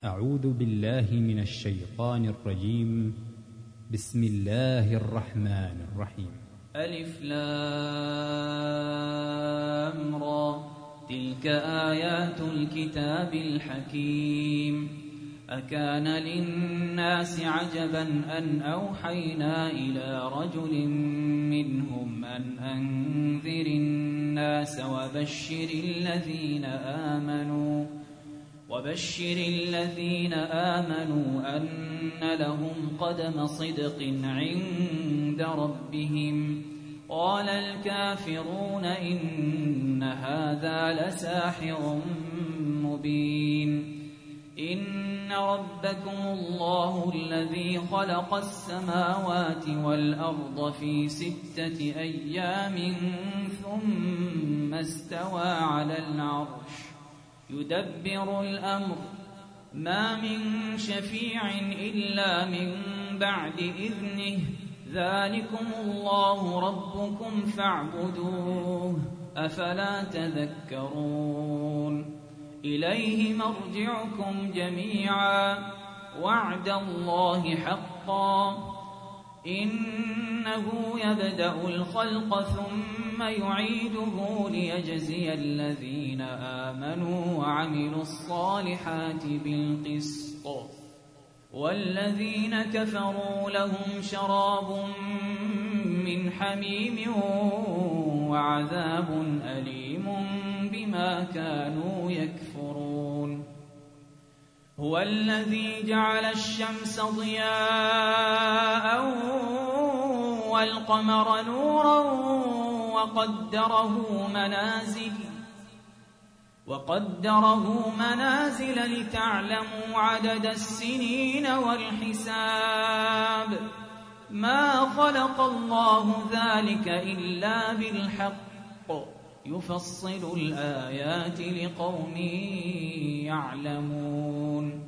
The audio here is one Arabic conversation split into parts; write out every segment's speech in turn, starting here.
أعوذ بالله من الشيطان الرجيم. بسم الله الرحمن الرحيم. ألف لام را، تلك آيات الكتاب الحكيم. أكان للناس عجبا أن أوحينا إلى رجل منهم أن أنذر الناس وبشر الذين آمنوا أن لهم قدم صدق عند ربهم. قال الكافرون إن هذا لساحر مبين. إن ربكم الله الذي خلق السماوات والأرض في 6 أيام ثم استوى على العرش يدبر الأمر، ما من شفيع إلا من بعد إذنه، ذلكم الله ربكم فاعبدوه، أفلا تذكرون. إليه مرجعكم جميعا، وعد الله حقا، إنه يبدأ الخلق ثم يعيده ليجزي الذين آمنوا وعملوا الصالحات بالقسط، والذين كفروا لهم شراب من حميم وعذاب أليم بما كانوا يكفرون. هو الذي جعل الشمس ضياء والقمر نورا وقدره منازل لتعلموا عدد السنين والحساب. ما خلق الله ذلك إلا بالحق، يفصل الآيات لقوم يعلمون.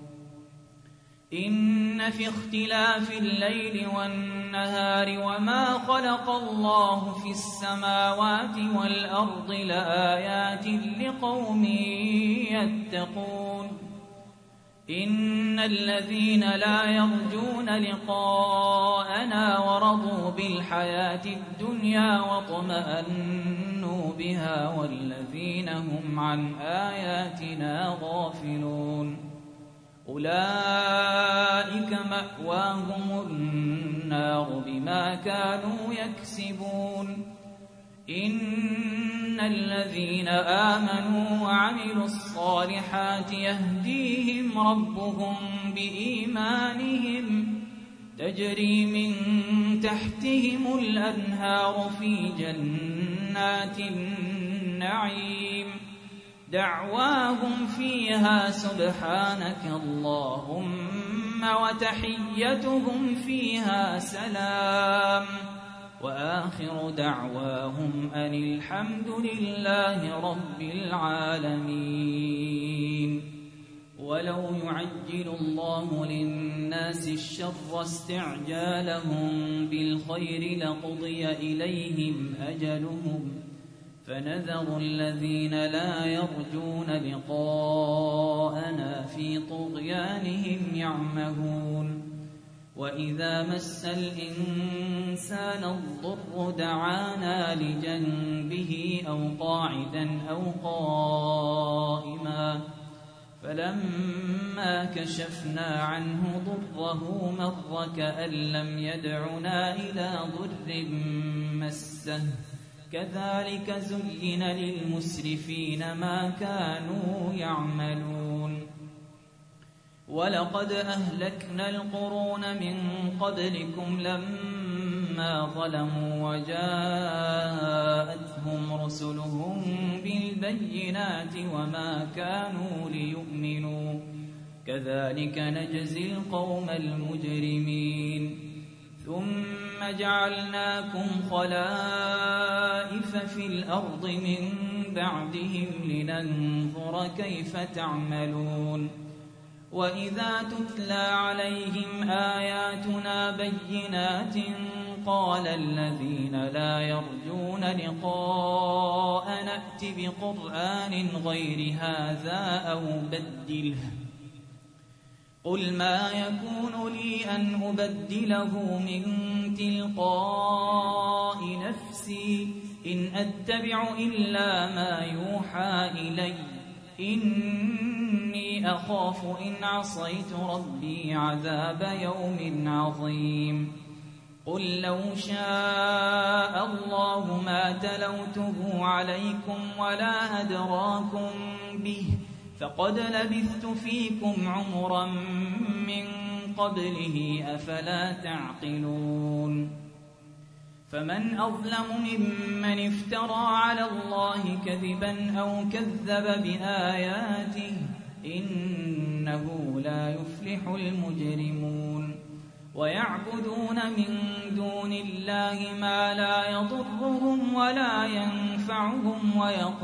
إن في اختلاف الليل والنهار وما خلق الله في السماوات والأرض لآيات لقوم يتقون. إن الذين لا يرجون لقاءنا ورضوا بالحياة الدنيا واطمأنوا بها والذين هم عن آياتنا غافلون، أولئك مأواهم النار بما كانوا يكسبون. إن الذين آمنوا وعملوا الصالحات يهديهم ربهم بإيمانهم، تجري من تحتهم الأنهار في جنات النعيم، دعواهم فيها سبحانك اللهم وتحيتهم فيها سلام، وآخر دعواهم أن الحمد لله رب العالمين. ولو يعجل الله للناس الشر استعجالهم بالخير لقضي إليهم أجلهم، فنذر الذين لا يرجون لقاءنا في طغيانهم يعمهون. وإذا مس الإنسان الضر دعانا لجنبه أو قاعدا أو قائما، فلما كشفنا عنه ضره مر كأن لم يدعنا إلى ضر مسه، كذلك زين للمسرفين ما كانوا يعملون. ولقد أهلكنا القرون من قبلكم لما ظلموا وجاءتهم رسلهم بالبينات وما كانوا ليؤمنوا، كذلك نجزي القوم المجرمين. ثم جعلناكم خلائف في الأرض من بعدهم لننظر كيف تعملون. وإذا تتلى عليهم آياتنا بينات قال الذين لا يرجون لقاء نأت بقرآن غير هذا أو بدله قل ما يكون لي أن أبدله من تلقاء نفسي إن أتبع إلا ما يوحى إلي إني أخاف إن عصيت ربي عذاب يوم عظيم قل لو شاء الله ما تلوته عليكم ولا أدراكم به فقد لبثت فيكم عمرا من قبله أفلا تعقلون فمن أظلم ممن افترى على الله كذبا أو كذب بآياته إنه لا يفلح المجرمون ويعبدون من دون الله ما لا يضرهم ولا ينفعهم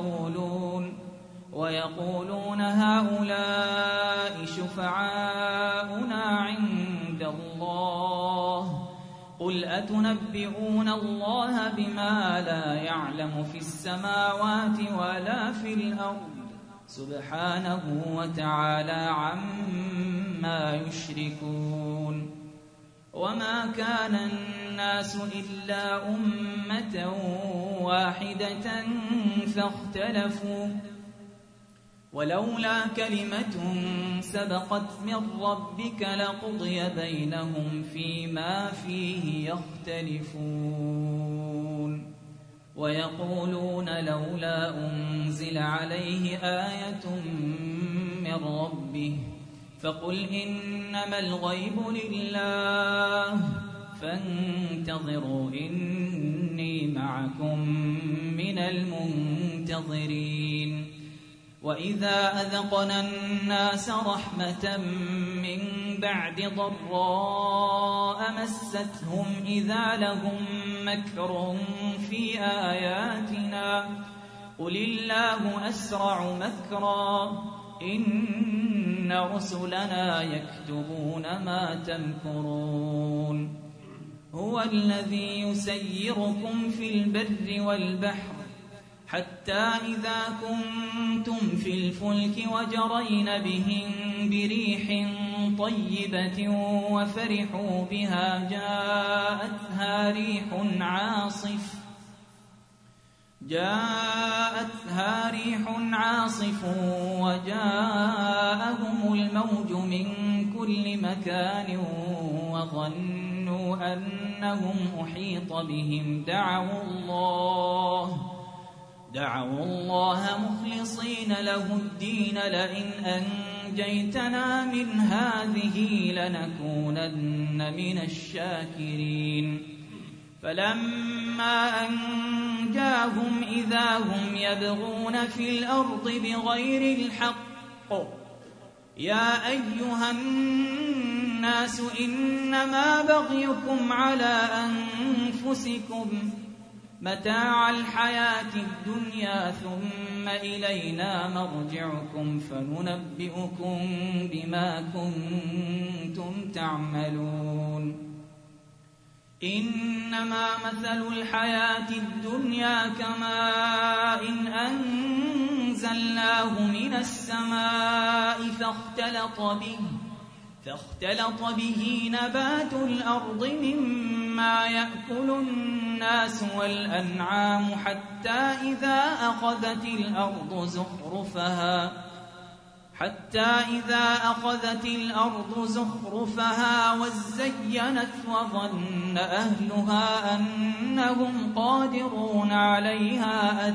ويقولون هؤلاء شفعاؤنا عند الله قل أتنبئون الله بما لا يعلم في السماوات ولا في الأرض سبحانه وتعالى عما يشركون وما كان الناس إلا أمة واحدة فاختلفوا ولولا كلمة سبقت من ربك لقضي بينهم فيما فيه يختلفون ويقولون لولا أنزل عليه آية من ربه فقل إنما الغيب لله فانتظروا إني معكم من المنتظرين وإذا أذقنا الناس رحمة من بعد ضراء مستهم إذا لهم مكر في آياتنا قل الله أسرع مكرا إن رسلنا يكتبون ما تمكرون هو الذي يسيركم في البر والبحر حتى إذا كنتم في الفلك وجرين بهم بريح طيبة وفرحوا بها جاءتها ريح عاصف وجاءهم الموج من كل مكان وظنوا أنهم أحيط بهم دعوا الله مخلصين له الدين لئن أنجيتنا من هذه لنكونن من الشاكرين فلما أنجاهم إذا هم يبغون في الأرض بغير الحق يا أيها الناس إنما بغيكم على أنفسكم متاع الحياة الدنيا ثم إلينا مرجعكم فننبئكم بما كنتم تعملون إنما مثل الحياة الدنيا كماء أنزلناه من السماء فاختلط به نبات الأرض مما يأكل الناس والأنعام حتى إذا أخذت الأرض زخرفها وزينت وظن أهلها أنهم قادرون عليها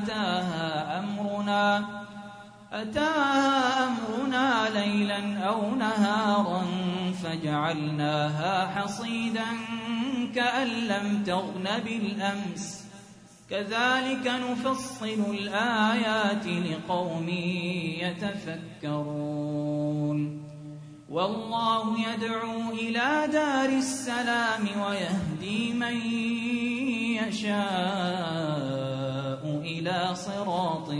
أتاها أمرنا ليلا أو نهارا فجعلناها حصيدا كأن لم تغن بالأمس كذلك نفصل الآيات لقوم يتفكرون والله يدعو إلى دار السلام ويهدي من يشاء إلى صراط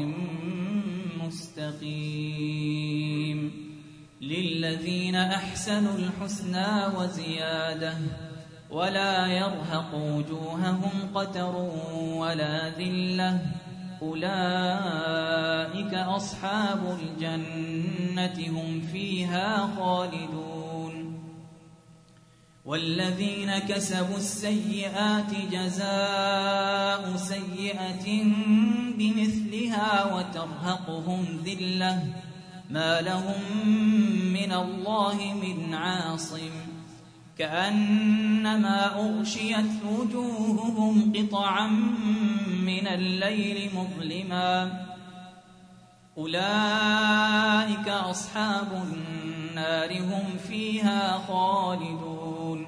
مستقيم للذين أحسنوا الحسنى وزيادة ولا يرهق وجوههم قتر ولا ذلة أولئك أصحاب الجنة هم فيها خالدون والذين كسبوا السيئات جزاء سيئة بمثلها وترهقهم ذلة ما لهم من الله من عاصم كأنما أغشيت وجوههم قطعا من الليل مظلما أولئك أصحاب النار هم فيها خالدون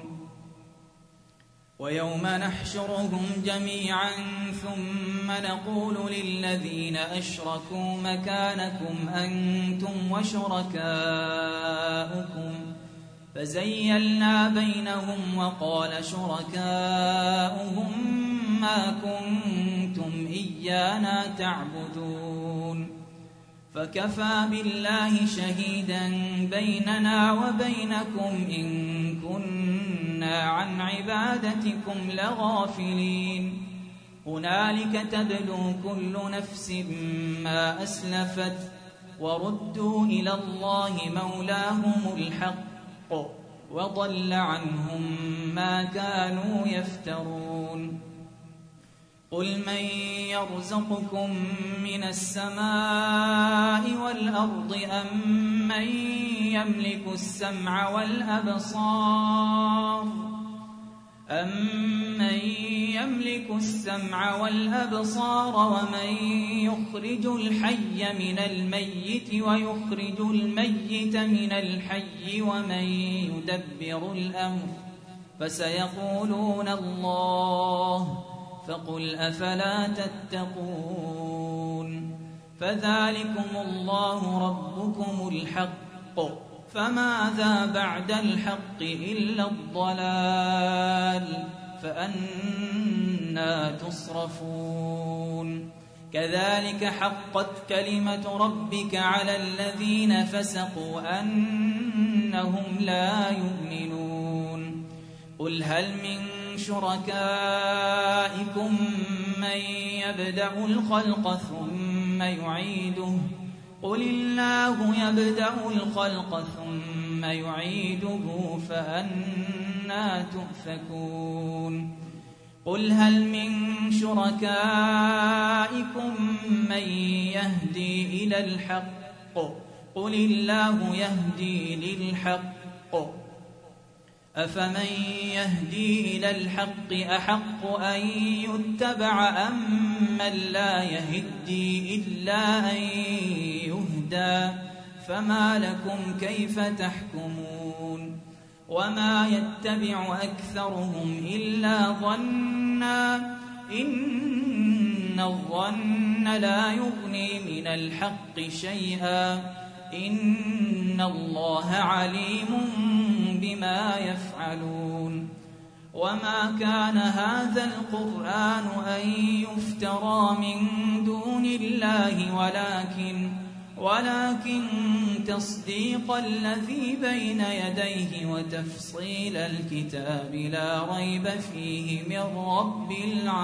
ويوم نحشرهم جميعا ثم نقول للذين أشركوا مكانكم أنتم وشركاؤكم فزيلنا بينهم وقال شركاؤهم ما كنتم إيانا تعبدون فكفى بالله شهيدا بيننا وبينكم إن كنا عن عبادتكم لغافلين هنالك تبلو كل نفس ما أسلفت وردوا إلى الله مولاهم الحق وضل عنهم ما كانوا يفترون قل من يرزقكم من السماء والأرض أمن يملك السمع والأبصار ومن يخرج الحي من الميت ويخرج الميت من الحي ومن يدبر الأمر فسيقولون الله فقل أفلا تتقون فذلكم الله ربكم الحق فماذا بعد الحق إلا الضلال فأنى تصرفون كذلك حقت كلمة ربك على الذين فسقوا أنهم لا يؤمنون قل هل من شركائكم من يبدأ الخلق ثم يعيده قل الله يبدأ الخلق ثم يعيده فأنى تؤفكون قل هل من شركائكم من يهدي إلى الحق قل الله يهدي للحق أفمن يهدي إلى الحق أحق أن يتبع أم من لا يهدي إلا أن يهدى فما لكم كيف تحكمون وما يتبع أكثرهم إلا ظنا إن الظن لا يغني من الحق شيئا إن الله عليم بما يفعلون وما كان هذا القرآن أن يفترى من دون الله ولكن تصديق الذي بين يديه وتفصيل الكتاب لا ريب فيه من رب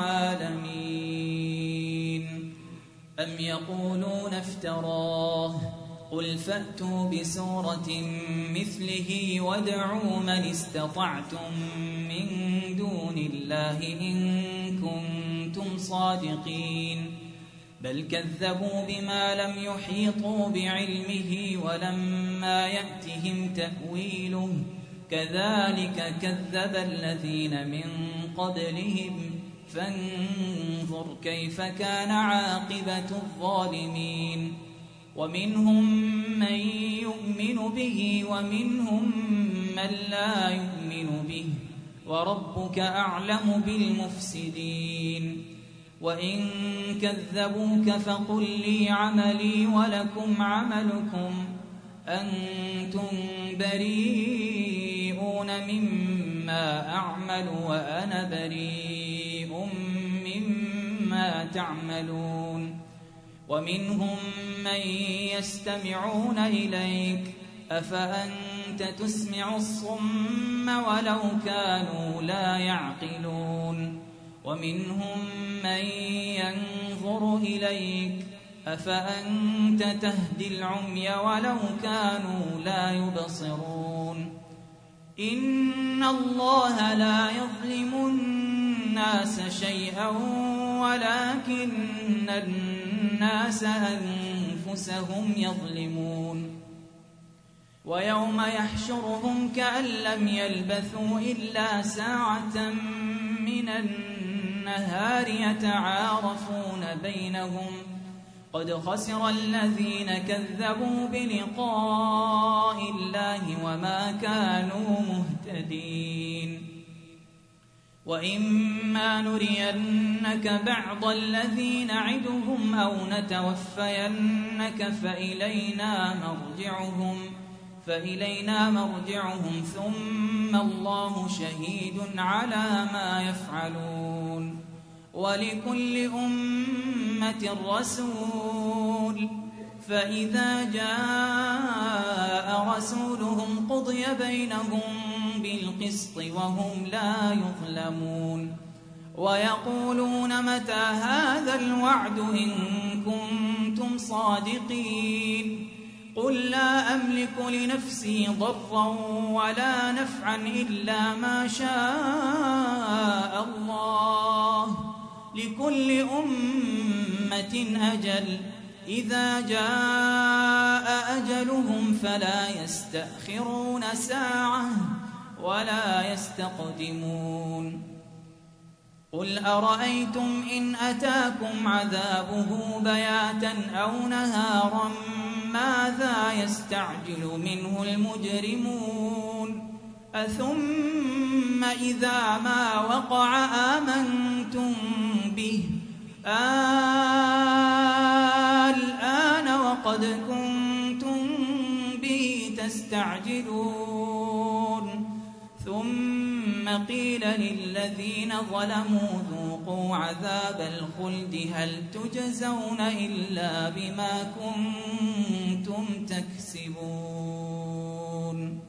العالمين أم يقولون افتراه قل فأتوا بسورة مثله وادعوا من استطعتم من دون الله إن كنتم صادقين بل كذبوا بما لم يحيطوا بعلمه ولما يأتهم تأويله كذلك كذب الذين من قبلهم فانظر كيف كان عاقبة الظالمين ومنهم من يؤمن به ومنهم من لا يؤمن به وربك أعلم بالمفسدين وإن كذبوك فقل لي عملي ولكم عملكم أنتم بريئون مما أعمل وأنا بريء مما تعملون ومنهم من يستمعون إليك أفأنت تسمع الصم ولو كانوا لا يعقلون ومنهم من ينظر إليك أفأنت تهدي العمي ولو كانوا لا يبصرون إن إن الله لا يظلم الناس شيئا ولكن الناس أنفسهم يظلمون ويوم يحشرهم كأن لم يلبثوا إلا ساعة من النهار يتعارفون بينهم قد خسر الذين كذبوا بلقاء الله وما كانوا مهتدين وإما نرينك بعض الذي نعدهم أو نتوفينك فإلينا مرجعهم ثم الله شهيد على ما يفعلون ولكل أمة رسول فإذا جاء رسولهم قضي بينهم بالقسط وهم لا يظلمون ويقولون متى هذا الوعد إن كنتم صادقين قل لا أملك لنفسي ضرا ولا نفعا إلا ما شاء الله لكل أمة أجل إذا جاء أجلهم فلا يستأخرون ساعة ولا يستقدمون قل أرأيتم إن أتاكم عذابه بياتا أو نهارا ماذا يستعجل منه المجرمون أثم إذا ما وقع آمنتم به الآن وقد كنتم به تستعجلون ثم قيل للذين ظلموا ذوقوا عذاب الخلد هل تجزون إلا بما كنتم تكسبون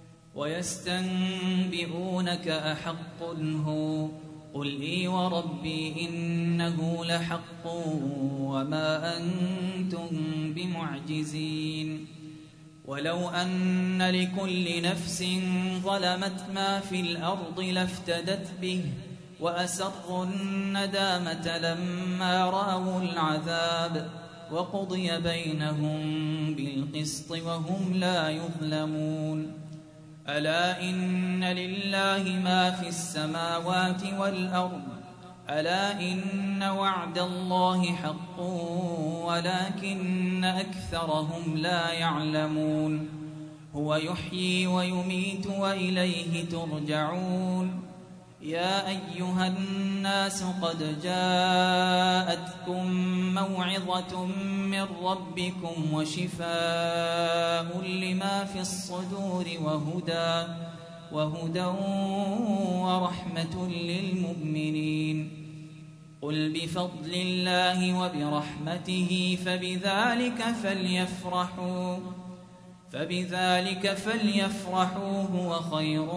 ويستنبئونك أحق هو قل إي وربي إنه لحق وما أنتم بمعجزين ولو أن لكل نفس ظلمت ما في الأرض لافتدت به وأسروا الندامة لما رأوا العذاب وقضي بينهم بالقسط وهم لا يظلمون ألا إن لله ما في السماوات والأرض ألا إن وعد الله حق ولكن أكثرهم لا يعلمون هو يحيي ويميت وإليه ترجعون يا أيها الناس قد جاءتكم موعظة من ربكم وشفاء لما في الصدور وهدى ورحمة للمؤمنين قل بفضل الله وبرحمته فبذلك فليفرحوا هو خير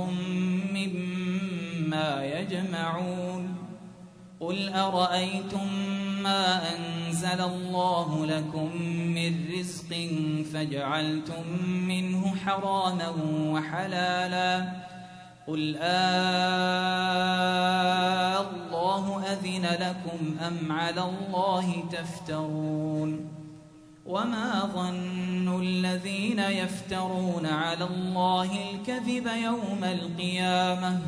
مما يجمعون قل أرأيتم ما أنزل الله لكم من رزق فجعلتم منه حراما وحلالا قل الله أذن لكم أم على الله تفترون وما ظن الذين يفترون على الله الكذب يوم القيامة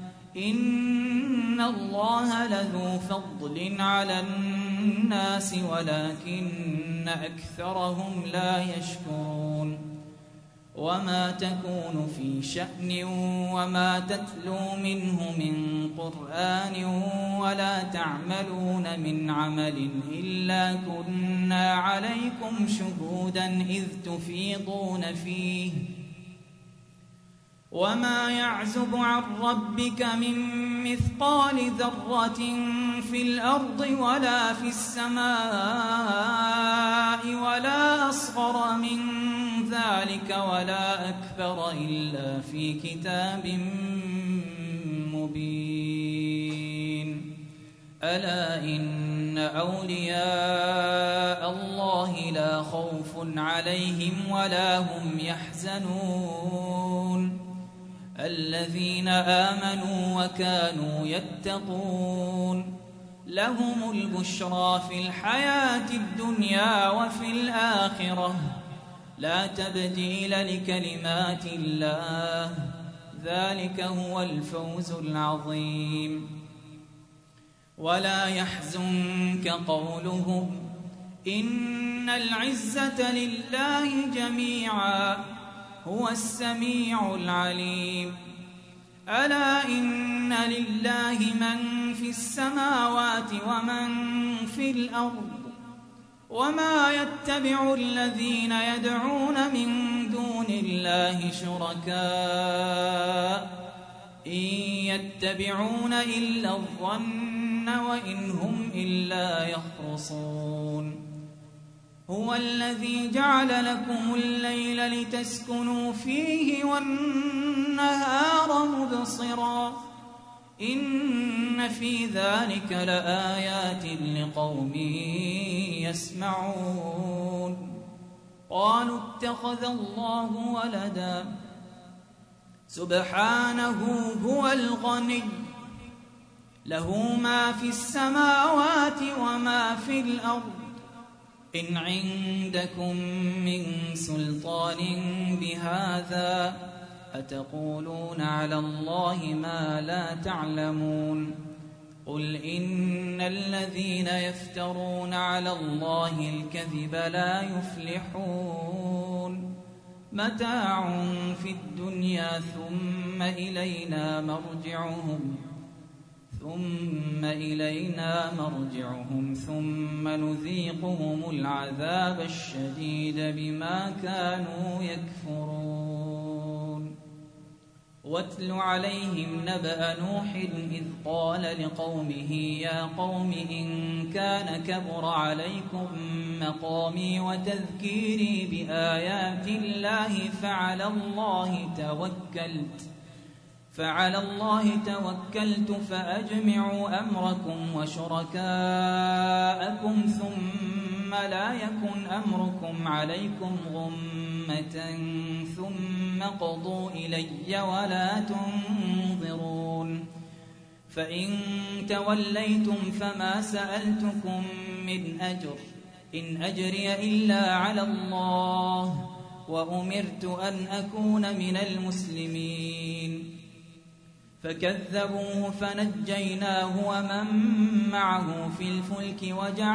إن الله لذو فضل على الناس ولكن أكثرهم لا يشكرون وما تكون في شأن وما تتلو منه من قرآن ولا تعملون من عمل إلا كنا عليكم شهودا إذ تفيضون فيه وما يعزب عن ربك من مثقال ذرة في الأرض ولا في السماء ولا أصغر من ذلك ولا أكبر إلا في كتاب مبين ألا إن أولياء الله لا خوف عليهم ولا هم يحزنون الذين آمنوا وكانوا يتقون لهم البشرى في الحياة الدنيا وفي الآخرة لا تبديل لكلمات الله ذلك هو الفوز العظيم ولا يحزنك قولهم إن العزة لله جميعا هو السميع العليم ألا إن لله من في السماوات ومن في الأرض وما يتبع الذين يدعون من دون الله شركاء إن يتبعون إلا الظن وإن هم إلا يخرصون هو الذي جعل لكم الليل لتسكنوا فيه والنهار مبصرا إن في ذلك لآيات لقوم يسمعون قالوا اتخذ الله ولدا سبحانه هو الغني له ما في السماوات وما في الأرض إن عندكم من سلطان بهذا أتقولون على الله ما لا تعلمون قل إن الذين يفترون على الله الكذب لا يفلحون متاع في الدنيا ثم إلينا مرجعهم ثم نذيقهم العذاب الشديد بما كانوا يكفرون واتل عليهم نبأ نوح إذ قال لقومه يا قوم إن كان كبر عليكم مقامي وتذكيري بآيات الله فعلى الله توكلت فأجمعوا أمركم وشركاءكم ثم لا يكن أمركم عليكم غمة ثم قضوا إلي ولا تنظرون فإن توليتم فما سألتكم من أجر إن أجري إلا على الله وأمرت أن أكون من المسلمين فكذبوه فنجيناه ومن معه في الفلك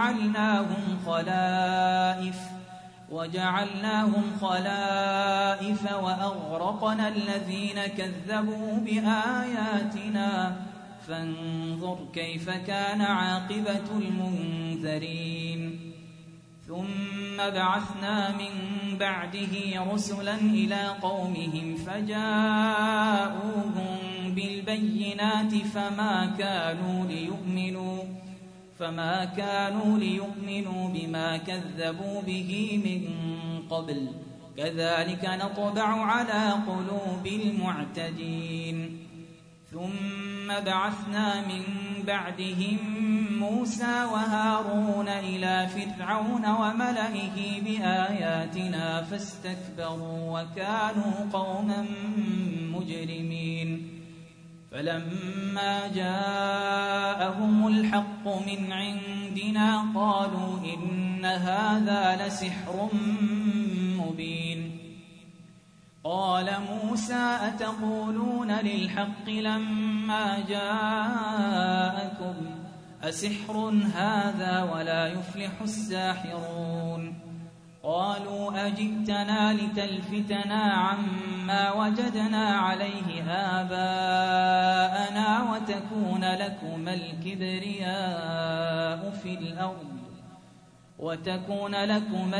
وجعلناهم خلائف وأغرقنا الذين كذبوا بآياتنا فانظر كيف كان عاقبة المنذرين ثم بعثنا من بعده رسلا إلى قومهم فجاءوهم بالبينات فما كانوا ليؤمنوا بما كذبوا به من قبل كذلك نطبع على قلوب المعتدين ثم بعثنا من بعدهم موسى وهارون إلى فرعون وملئه بآياتنا فاستكبروا وكانوا قوما مجرمين فلما جاءهم الحق من عندنا قالوا إن هذا لسحر مبين قال موسى أتقولون للحق لما جاءكم أسحر هذا ولا يفلح الساحرون قالوا أجئتنا لتلفتنا عما وجدنا عليه آباءنا وتكون لكما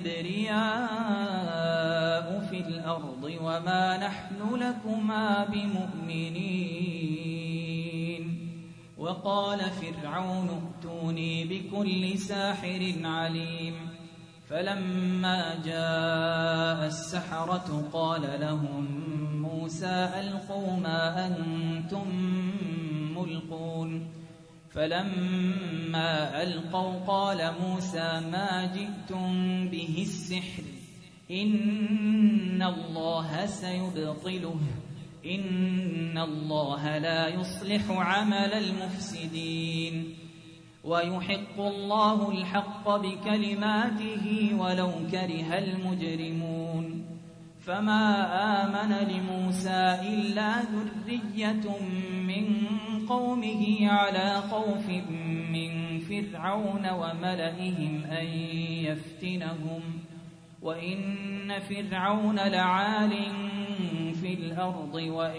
الكبرياء في الأرض وما نحن لكما بمؤمنين وقال فرعون ائتوني بكل ساحر عليم فلما جاء السحرة قال لهم موسى ألقوا ما أنتم ملقون فلما ألقوا قال موسى ما جئتم به السحر إن الله سيبطله إن الله لا يصلح عمل المفسدين ويحق الله الحق بكلماته ولو كره المجرمون فما آمن لموسى إلا ذرية من قومه على خوف من فرعون وملئهم أن يفتنهم وإن فرعون لعال في الأرض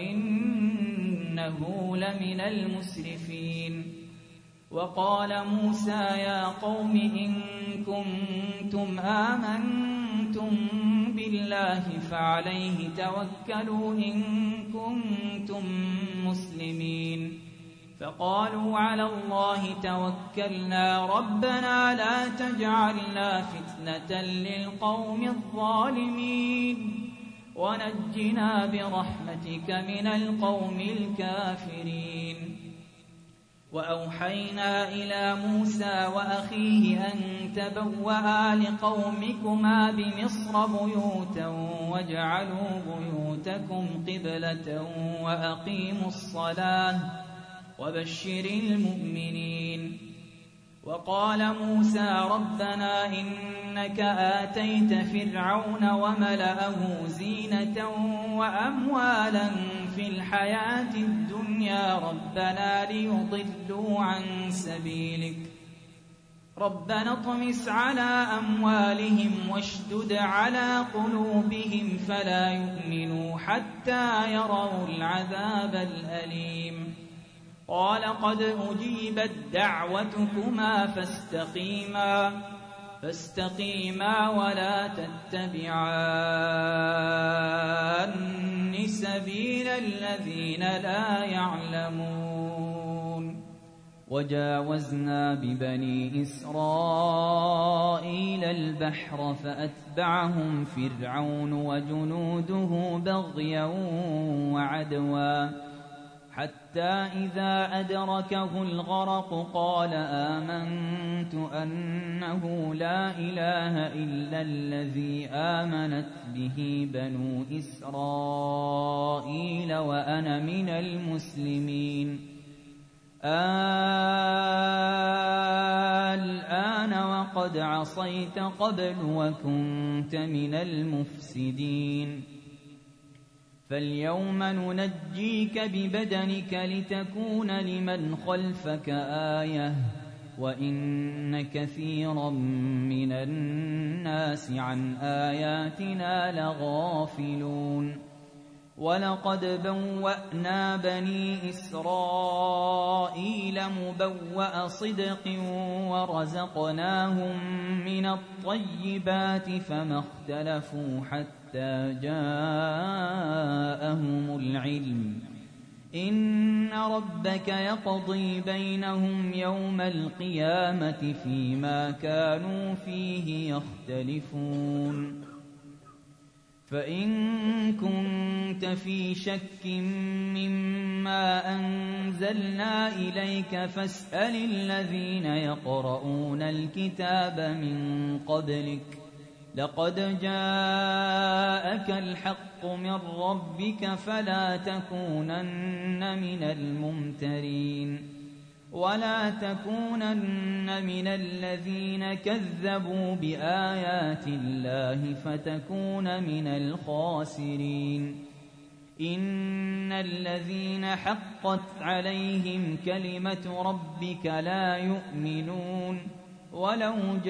وإنه لمن المسرفين وقال موسى يا قوم إن كنتم آمنتم بالله فعليه توكلوا إن كنتم مسلمين فقالوا على الله توكلنا ربنا لا تجعلنا فتنة للقوم الظالمين ونجنا برحمتك من القوم الكافرين وأوحينا إلى موسى وأخيه أن تبوأ لقومكما بمصر بيوتا واجعلوا بيوتكم قبلة وأقيموا الصلاة وبشر المؤمنين وقال موسى ربنا إنك آتيت فرعون وملأه زينة وأموالا في الحياة الدنيا ربنا ليضلوا عن سبيلك ربنا اطمس على أموالهم واشدد على قلوبهم فلا يؤمنوا حتى يروا العذاب الأليم قال قد أجيبت دعوتكما فاستقيما ولا تتبعان سبيل الذين لا يعلمون وجاوزنا ببني إسرائيل البحر فأتبعهم فرعون وجنوده بغيا وعدوا حتى إذا أدركه الغرق قال آمنت أنه لا إله إلا الذي آمنت به بنو إسرائيل وأنا من المسلمين الآن وقد عصيت قبل وكنت من المفسدين فاليوم ننجيك ببدنك لتكون لمن خلفك آية وإن كثيرا من الناس عن آياتنا لغافلون ولقد بوأنا بني إسرائيل مبوأ صدق ورزقناهم من الطيبات فما اختلفوا حتى جاءهم العلم إن ربك يقضي بينهم يوم القيامة فيما كانوا فيه يختلفون فإن كنت في شك مما أنزلنا إليك فاسأل الذين يقرؤون الكتاب من قبلك لقد جاءك الحق من ربك فلا تكونن من الممترين ولا تكونن من الذين كذبوا بآيات الله فتكون من الخاسرين إن الذين حقت عليهم كلمة ربك لا يؤمنون ولو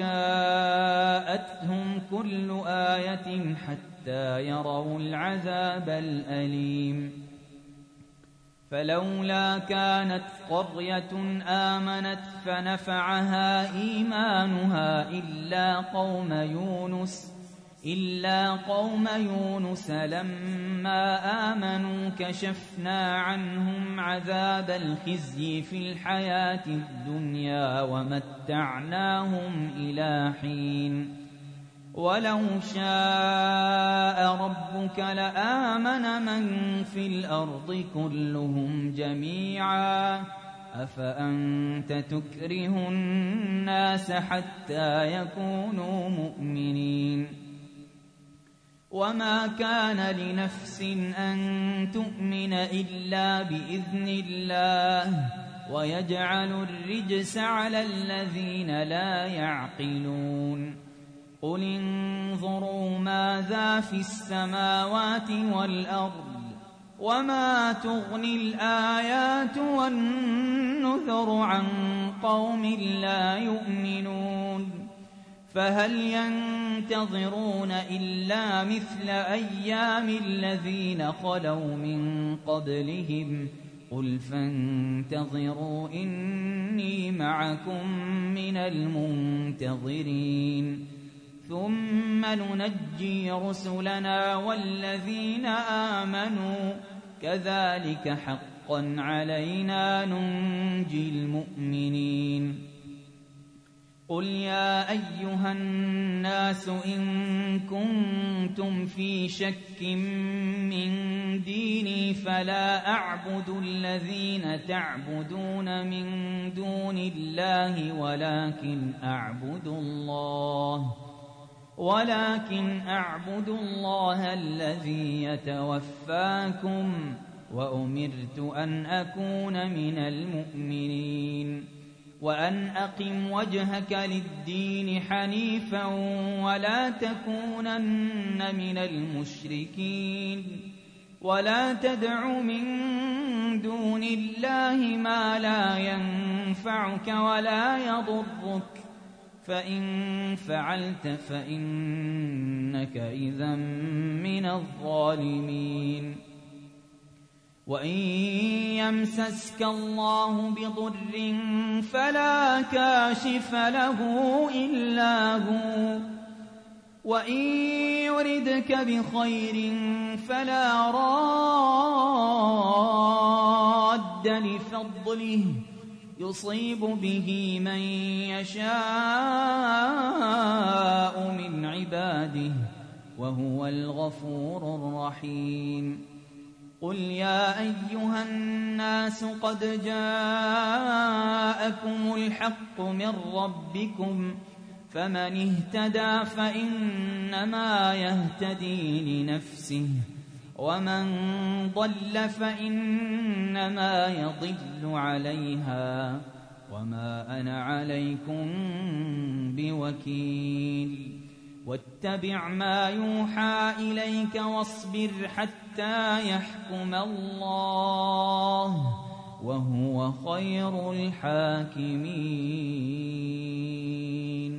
جاءتهم كل آية حتى يروا العذاب الأليم فلولا كانت قرية آمنت فنفعها إيمانها إلا قوم يونس لما آمنوا كشفنا عنهم عذاب الخزي في الحياة الدنيا ومتعناهم إلى حين ولو شاء ربك لآمن من في الأرض كلهم جميعا أفأنت تكره الناس حتى يكونوا مؤمنين وما كان لنفس أن تؤمن إلا بإذن الله ويجعل الرجس على الذين لا يعقلون قل انظروا ماذا في السماوات والأرض وما تغني الآيات والنذر عن قوم لا يؤمنون فهل ينتظرون إلا مثل أيام الذين خلوا من قبلهم قل فانتظروا إني معكم من المنتظرين ثم ننجي رسلنا والذين آمنوا كذلك حقا علينا ننجي المؤمنين قل يا أيها الناس إن كنتم في شك من ديني فلا أعبد الذين تعبدون من دون الله ولكن أعبد الله الذي يتوفاكم وأمرت أن أكون من المؤمنين وأن أقم وجهك للدين حنيفا ولا تكونن من المشركين ولا تدع من دون الله ما لا ينفعك ولا يضرك فإن فعلت فإنك إذا من الظالمين وإن يمسسك الله بضر فلا كاشف له إلا هو وإن يردك بخير فلا راد لفضله يصيب به من يشاء من عباده وهو الغفور الرحيم قل يا أيها الناس قد جاءكم الحق من ربكم فمن اهتدى فإنما يهتدي لنفسه ومن ضل فإنما يضل عليها وما أنا عليكم بوكيل واتبع ما يوحى إليك واصبر حتى يحكم الله وهو خير الحاكمين